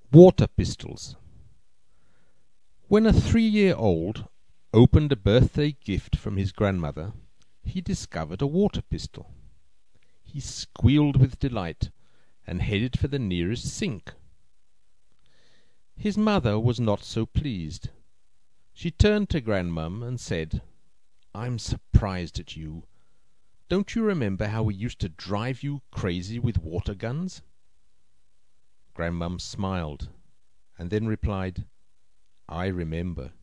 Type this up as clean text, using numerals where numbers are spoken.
Water pistols. When a 3-year-old opened a birthday gift from his grandmother, he discovered a water pistol. He squealed with delight, and headed for the nearest sink. His mother was not so pleased. She turned to Grandmum and said, "I'm surprised at you. Don't you remember how we used to drive you crazy with water guns?" Grandmum smiled, and then replied, "I remember."